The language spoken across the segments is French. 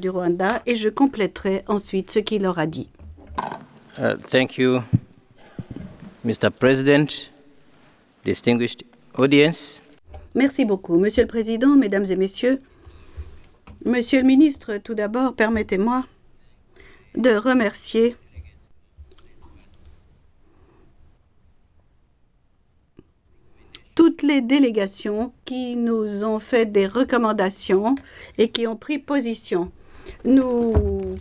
du Rwanda et je compléterai ensuite ce qu'il aura dit. Thank you, Mr. President, distinguished audience. Merci beaucoup, Monsieur le Président, Mesdames et Messieurs. Monsieur le Ministre, tout d'abord, permettez-moi de remercier toutes les délégations qui nous ont fait des recommandations et qui ont pris position. Nous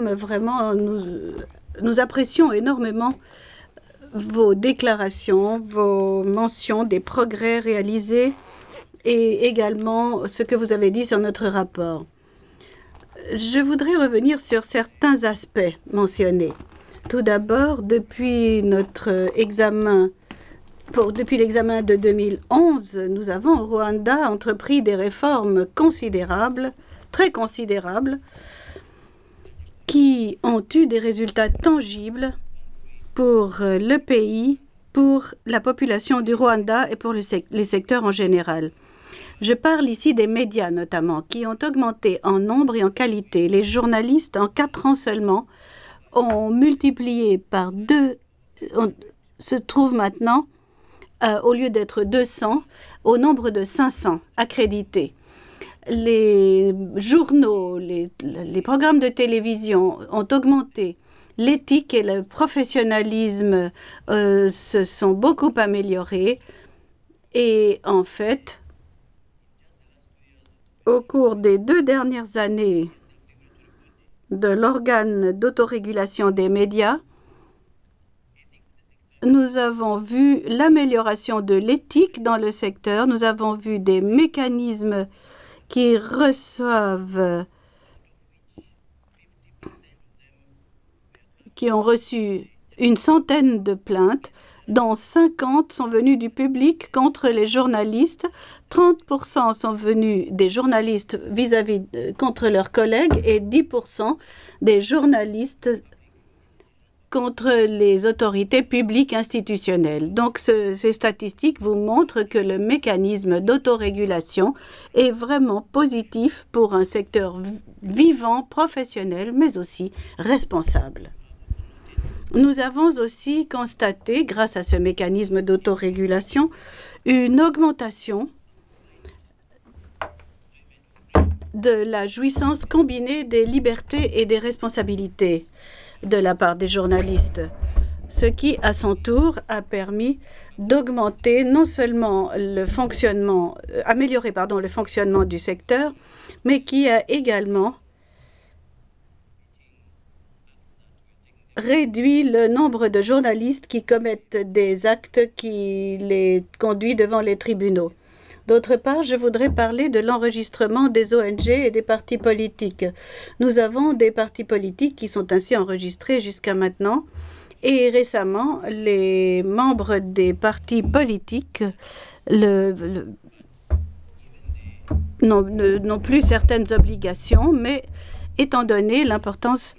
apprécions énormément vos déclarations, vos mentions des progrès réalisés et également ce que vous avez dit sur notre rapport. Je voudrais revenir sur certains aspects mentionnés. Tout d'abord, depuis l'examen de 2011, nous avons au Rwanda entrepris des réformes considérables, très considérables, qui ont eu des résultats tangibles pour le pays, pour la population du Rwanda et pour les secteurs en général. Je parle ici des médias notamment, qui ont augmenté en nombre et en qualité. Les journalistes, en 4 ans seulement, ont multiplié par 2, se trouvent maintenant, au lieu d'être 200, au nombre de 500 accrédités. Les journaux, les programmes de télévision ont augmenté. L'éthique et le professionnalisme se sont beaucoup améliorés. Et en fait, au cours des 2 dernières années de l'organe d'autorégulation des médias, nous avons vu l'amélioration de l'éthique dans le secteur. Nous avons vu des mécanismes qui ont reçu une centaine de plaintes, dont 50 sont venues du public contre les journalistes, 30% sont venus des journalistes contre leurs collègues et 10% des journalistes contre les autorités publiques institutionnelles. Donc ces statistiques vous montrent que le mécanisme d'autorégulation est vraiment positif pour un secteur vivant, professionnel, mais aussi responsable. Nous avons aussi constaté, grâce à ce mécanisme d'autorégulation, une augmentation de la jouissance combinée des libertés et des responsabilités de la part des journalistes, ce qui, à son tour, a permis d'augmenter non seulement améliorer le fonctionnement du secteur, mais qui a également réduit le nombre de journalistes qui commettent des actes qui les conduisent devant les tribunaux. D'autre part, je voudrais parler de l'enregistrement des ONG et des partis politiques. Nous avons des partis politiques qui sont ainsi enregistrés jusqu'à maintenant. Et récemment, les membres des partis politiques n'ont plus certaines obligations, mais étant donné l'importance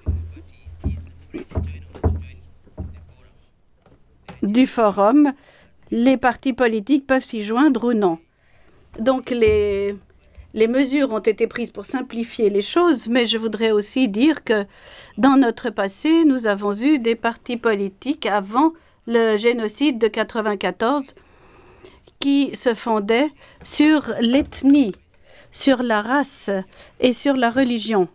du forum, les partis politiques peuvent s'y joindre ou non. Donc les mesures ont été prises pour simplifier les choses, mais je voudrais aussi dire que dans notre passé, nous avons eu des partis politiques avant le génocide de 1994 qui se fondaient sur l'ethnie, sur la race et sur la religion.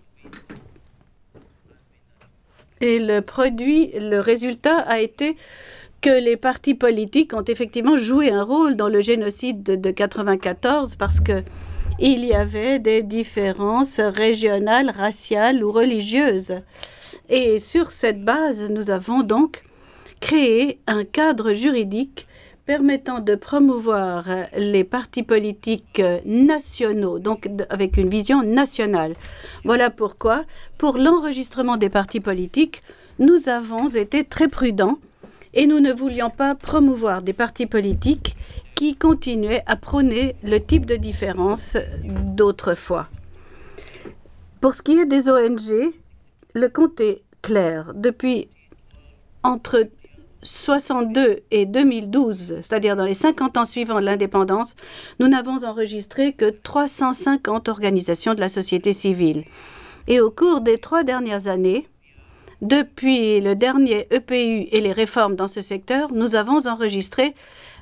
Et le résultat a été que les partis politiques ont effectivement joué un rôle dans le génocide de 1994 parce que il y avait des différences régionales, raciales ou religieuses. Et sur cette base, nous avons donc créé un cadre juridique permettant de promouvoir les partis politiques nationaux, donc avec une vision nationale. Voilà pourquoi, pour l'enregistrement des partis politiques, nous avons été très prudents et nous ne voulions pas promouvoir des partis politiques qui continuaient à prôner le type de différence d'autrefois. Pour ce qui est des ONG, le compte est clair. Depuis entre 1962 et 2012, c'est-à-dire dans les 50 ans suivant l'indépendance, nous n'avons enregistré que 350 organisations de la société civile. Et au cours des 3 dernières années, depuis le dernier EPU et les réformes dans ce secteur, nous avons enregistré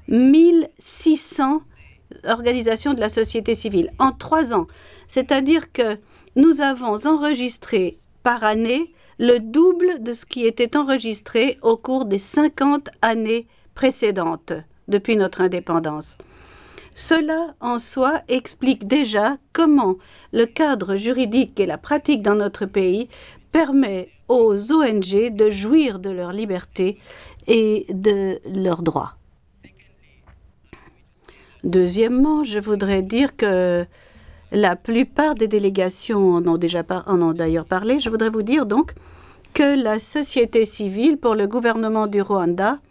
1600 organisations de la société civile en 3 ans. C'est-à-dire que nous avons enregistré par année le double de ce qui était enregistré au cours des 50 années précédentes depuis notre indépendance. Cela en soi explique déjà comment le cadre juridique et la pratique dans notre pays permet aux ONG de jouir de leur liberté et de leurs droits. Deuxièmement, je voudrais dire que la plupart des délégations en ont d'ailleurs parlé. Je voudrais vous dire donc que la société civile pour le gouvernement du Rwanda,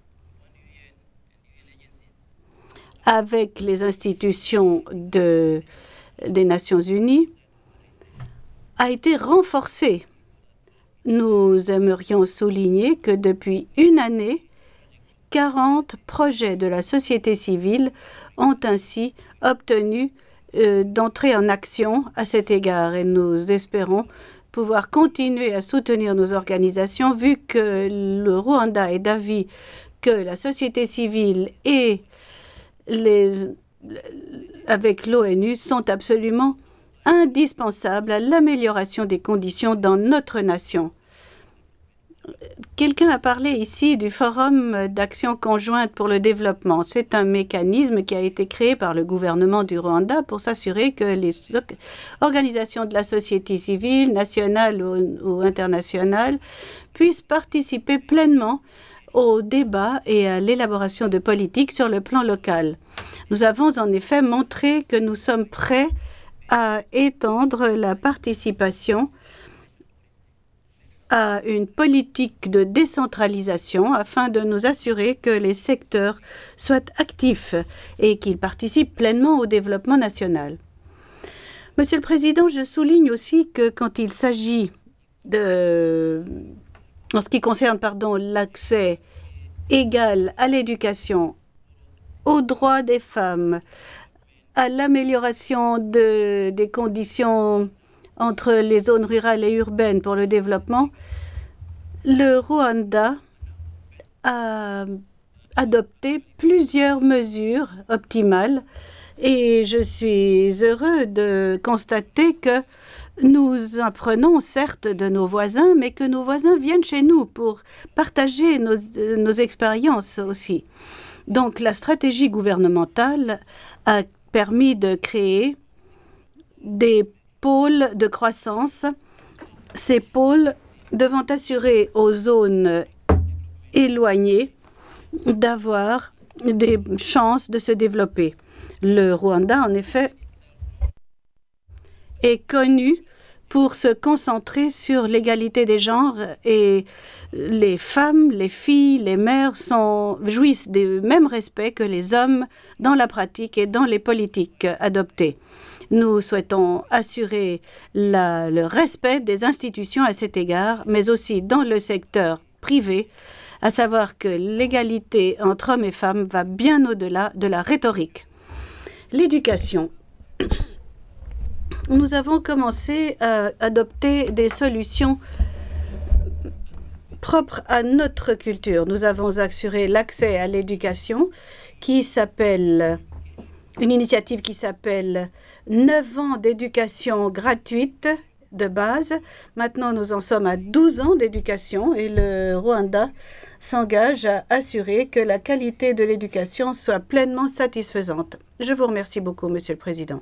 avec les institutions des Nations Unies, a été renforcée. Nous aimerions souligner que depuis une année, 40 projets de la société civile ont ainsi obtenu d'entrer en action à cet égard et nous espérons pouvoir continuer à soutenir nos organisations vu que le Rwanda est d'avis que la société civile et avec l'ONU sont absolument indispensables à l'amélioration des conditions dans notre nation. Quelqu'un a parlé ici du Forum d'action conjointe pour le développement. C'est un mécanisme qui a été créé par le gouvernement du Rwanda pour s'assurer que les organisations de la société civile, nationales ou internationales, puissent participer pleinement au débat et à l'élaboration de politiques sur le plan local. Nous avons en effet montré que nous sommes prêts à étendre la participation à une politique de décentralisation afin de nous assurer que les secteurs soient actifs et qu'ils participent pleinement au développement national. Monsieur le Président, je souligne aussi que quand il s'agit en ce qui concerne l'accès égal à l'éducation, aux droits des femmes, à l'amélioration des conditions entre les zones rurales et urbaines pour le développement, le Rwanda a adopté plusieurs mesures optimales et je suis heureux de constater que nous apprenons certes de nos voisins, mais que nos voisins viennent chez nous pour partager nos expériences aussi. Donc la stratégie gouvernementale a permis de créer des pôles de croissance. Ces pôles devant assurer aux zones éloignées d'avoir des chances de se développer. Le Rwanda, en effet, est connu pour se concentrer sur l'égalité des genres et les femmes, les filles, les mères jouissent du même respect que les hommes dans la pratique et dans les politiques adoptées. Nous souhaitons assurer le respect des institutions à cet égard, mais aussi dans le secteur privé, à savoir que l'égalité entre hommes et femmes va bien au-delà de la rhétorique. L'éducation. Nous avons commencé à adopter des solutions propres à notre culture. Nous avons assuré l'accès à l'éducation une initiative qui s'appelle 9 ans d'éducation gratuite de base. Maintenant, nous en sommes à 12 ans d'éducation et le Rwanda s'engage à assurer que la qualité de l'éducation soit pleinement satisfaisante. Je vous remercie beaucoup, Monsieur le Président.